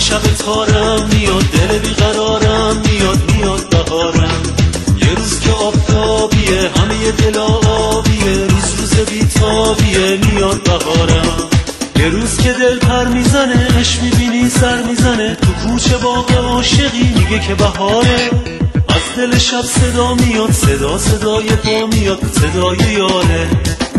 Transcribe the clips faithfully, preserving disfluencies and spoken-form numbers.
شب تارم میاد، دل بیقرارم میاد، میاد بهارم. یه روز که آفتابیه همه دل آبیه، روز روز بیتابیه میاد بهارم. یه روز که دل پر میزنه، عشق میبینی سر میزنه، تو کوچه باغ عاشقی میگه که بهاره. از دل شب صدا میاد، صدا صدای پا میاد، صدای یاره.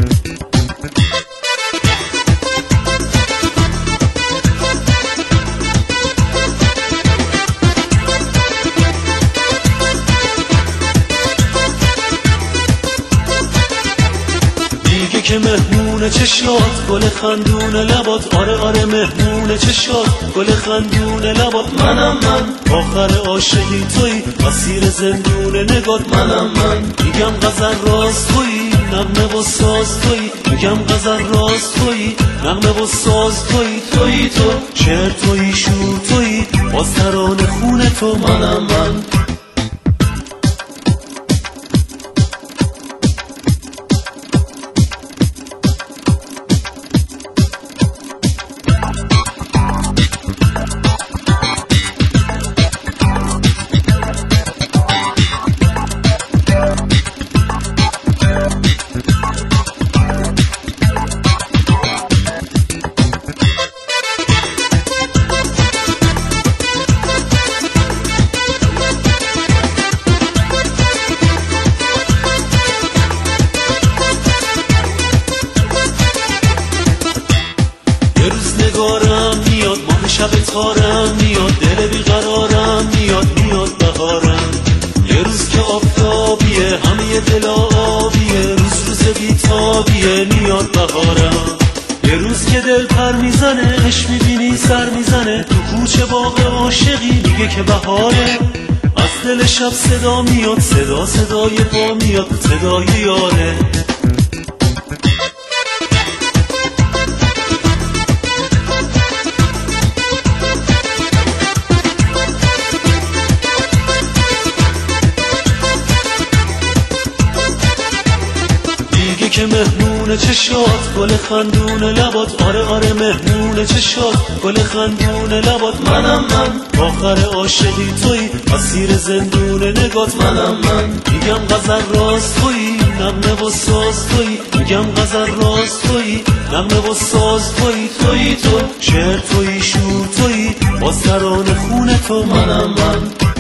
میگه که مهمون چشات، گل خندون لبات، آره آره مهمون چشات، گل خندون لبات. منم من آخر عاشقی توی، اسیر زندون نگات. منم من میگم غزل راست توی، نغمه و ساز توی. میگم غزل راست توی، نغمه و ساز توی. توی تو شعر توی، شور توی، باز ترانه خون تو. منم من یه روز نگارم میاد، ماه شب تارم میاد، دل بیقرارم میاد، میاد بهارم. یه روز که آفتابیه همه دل آبیه، روز روز بیتابیه میاد بهارم. یه روز که دل پر میزنه، عشق میبینی سر میزنه، تو کوچه باغ عاشقی میگه که بهاره. از دل شب صدا میاد، صدا صدای پا میاد، صدای یاره. که مهمون چشات، گل خندون لبات، آره آره مهمون چشات، گل خندون لبات. منم من آخر عاشقی توی، اسیر زندون نگات. منم من میگم غزل راست توی، نغمه و ساز توی. میگم غزل راست توی، نغمه و ساز توی. توی تو شعر توی، شور توی، باز ترانه خون تو. منم من